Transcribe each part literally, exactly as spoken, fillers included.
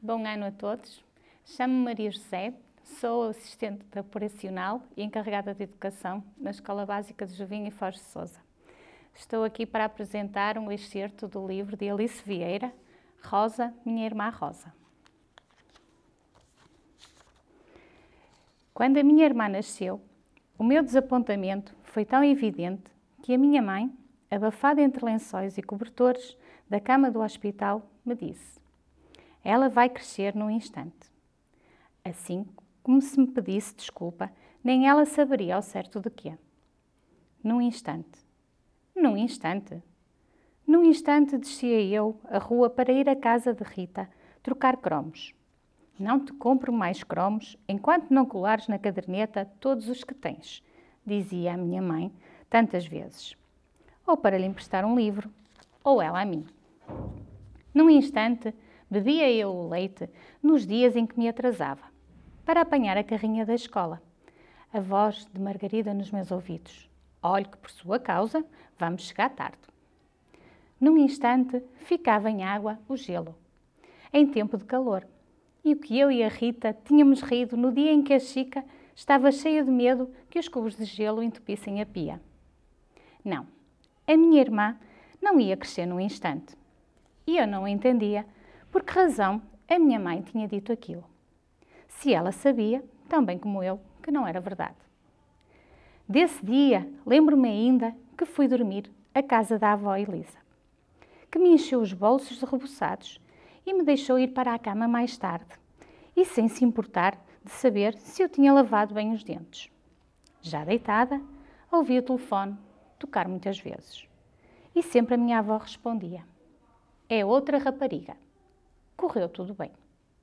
Bom ano a todos. Chamo-me Maria José, sou assistente operacional e encarregada de educação na Escola Básica de Jovinho e Foz de Sousa. Estou aqui para apresentar um excerto do livro de Alice Vieira, Rosa, Minha Irmã Rosa. Quando a minha irmã nasceu, o meu desapontamento foi tão evidente que a minha mãe, abafada entre lençóis e cobertores da cama do hospital, me disse: ela vai crescer num instante. Assim, como se me pedisse desculpa, nem ela saberia ao certo de quê. Num instante. Num instante. Num instante descia eu a rua para ir à casa de Rita trocar cromos. Não te compro mais cromos enquanto não colares na caderneta todos os que tens, dizia a minha mãe tantas vezes. Ou para lhe emprestar um livro, ou ela a mim. Num instante, bebia eu o leite nos dias em que me atrasava, para apanhar a carrinha da escola. A voz de Margarida nos meus ouvidos. Olhe que por sua causa vamos chegar tarde. Num instante, ficava em água o gelo, em tempo de calor. E o que eu e a Rita tínhamos rido no dia em que a Chica estava cheia de medo que os cubos de gelo entupissem a pia. Não, a minha irmã não ia crescer num instante. E eu não entendia por que razão a minha mãe tinha dito aquilo. Se ela sabia, tão bem como eu, que não era verdade. Desse dia, lembro-me ainda que fui dormir à casa da avó Elisa, que me encheu os bolsos de reboçados e me deixou ir para a cama mais tarde, e sem se importar de saber se eu tinha lavado bem os dentes. Já deitada, ouvi o telefone tocar muitas vezes. E sempre a minha avó respondia: é outra rapariga. Correu tudo bem.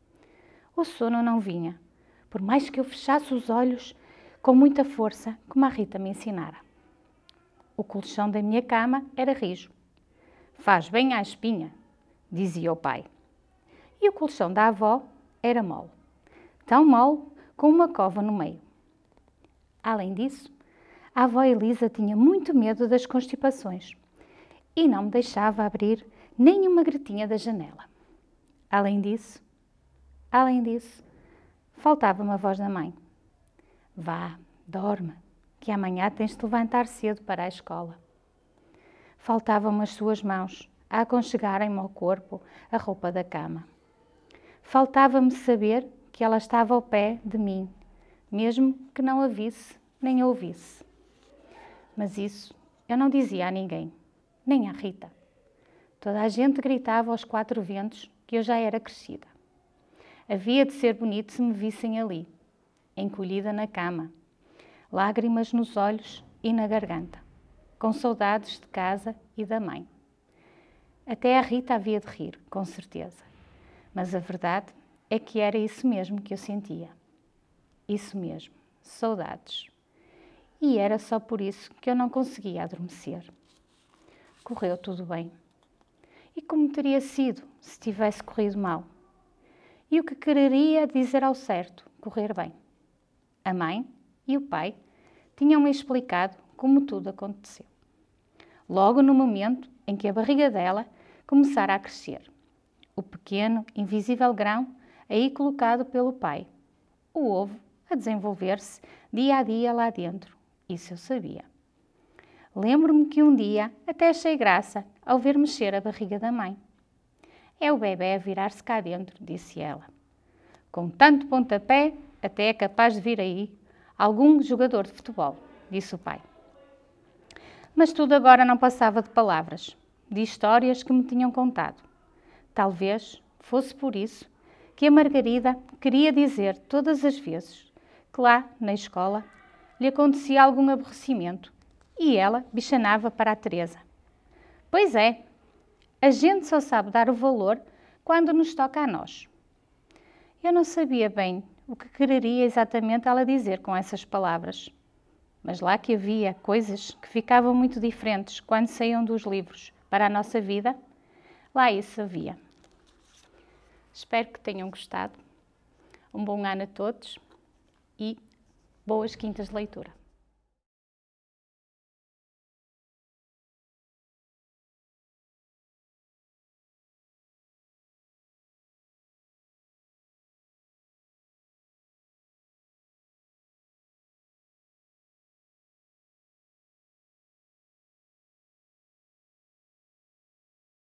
O sono não vinha, por mais que eu fechasse os olhos com muita força, como a Rita me ensinara. O colchão da minha cama era rijo. Faz bem à espinha, dizia o pai. E o colchão da avó era mole, tão mole com uma cova no meio. Além disso, a avó Elisa tinha muito medo das constipações e não me deixava abrir nem uma gretinha da janela. Além disso, além disso, faltava-me a voz da mãe. Vá, dorme, que amanhã tens de levantar cedo para a escola. Faltavam-me as suas mãos a aconchegarem-me ao corpo a roupa da cama. Faltava-me saber que ela estava ao pé de mim, mesmo que não a visse nem a ouvisse. Mas isso eu não dizia a ninguém, nem à Rita. Toda a gente gritava aos quatro ventos que eu já era crescida. Havia de ser bonito se me vissem ali, encolhida na cama, lágrimas nos olhos e na garganta, com saudades de casa e da mãe. Até a Rita havia de rir, com certeza. Mas a verdade é que era isso mesmo que eu sentia. Isso mesmo, saudades. E era só por isso que eu não conseguia adormecer. Correu tudo bem. E como teria sido se tivesse corrido mal? E o que quereria dizer ao certo correr bem? A mãe e o pai tinham-me explicado como tudo aconteceu. Logo no momento em que a barriga dela começara a crescer. O pequeno, invisível grão aí colocado pelo pai. O ovo a desenvolver-se dia a dia lá dentro. Isso eu sabia. Lembro-me que um dia até achei graça ao ver mexer a barriga da mãe. É o bebé a virar-se cá dentro, disse ela. Com tanto pontapé, até é capaz de vir aí algum jogador de futebol, disse o pai. Mas tudo agora não passava de palavras, de histórias que me tinham contado. Talvez fosse por isso que a Margarida queria dizer todas as vezes que lá, na escola, lhe acontecia algum aborrecimento e ela bichanava para a Teresa. Pois é, a gente só sabe dar o valor quando nos toca a nós. Eu não sabia bem o que quereria exatamente ela dizer com essas palavras, mas lá que havia coisas que ficavam muito diferentes quando saíam dos livros para a nossa vida, lá isso havia. Espero que tenham gostado. Um bom ano a todos e boas quintas de leitura.